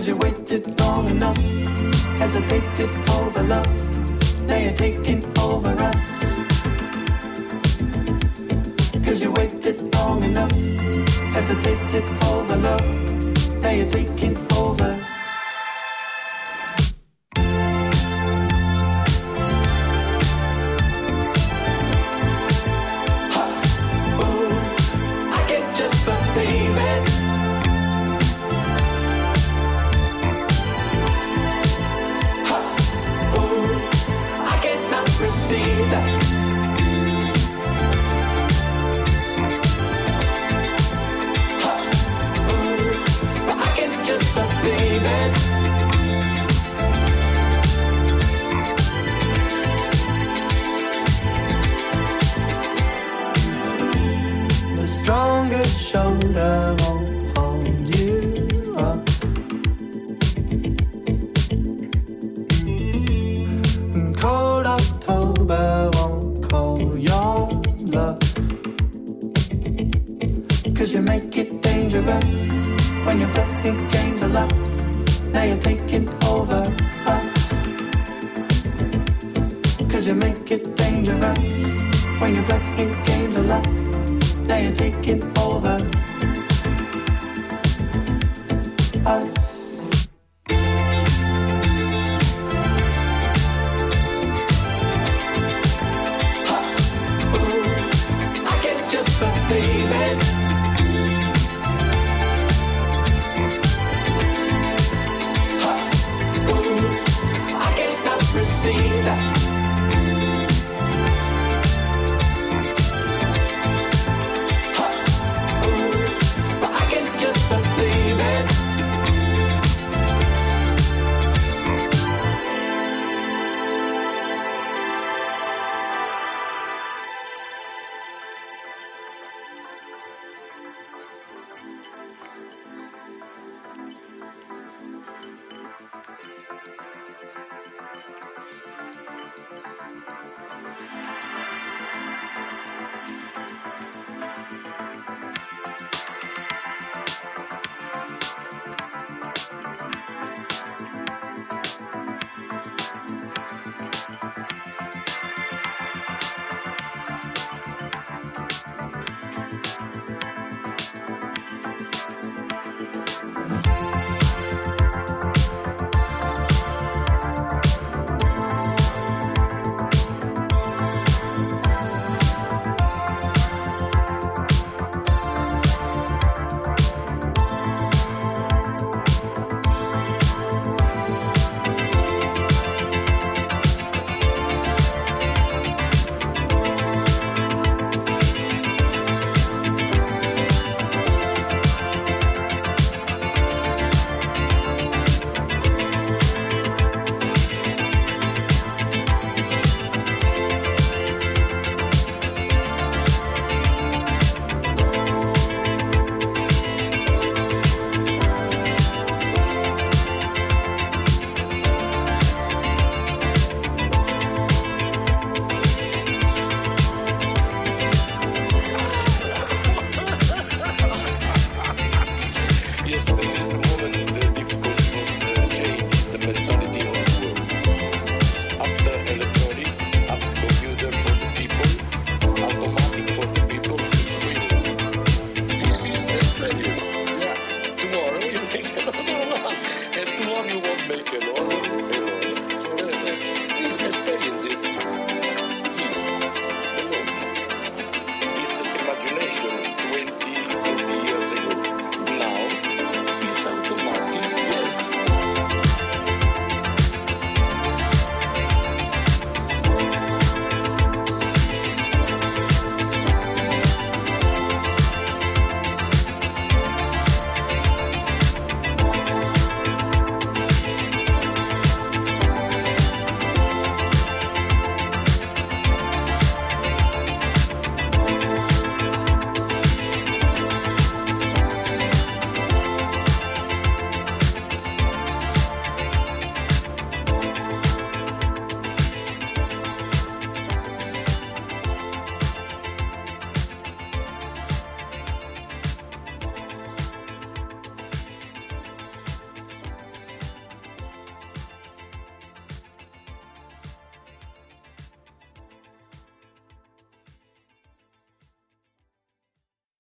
'Cause you waited long enough, hesitated over love. Now you're taking over us. 'Cause you waited long enough, hesitated over love. Now you're taking over. Shoulder won't hold you up. And cold October won't call your love. 'Cause you make it dangerous when you're playing games of love. Now you're taking over us. 'Cause you make it dangerous when you're playing games of love. Now you're taking over us.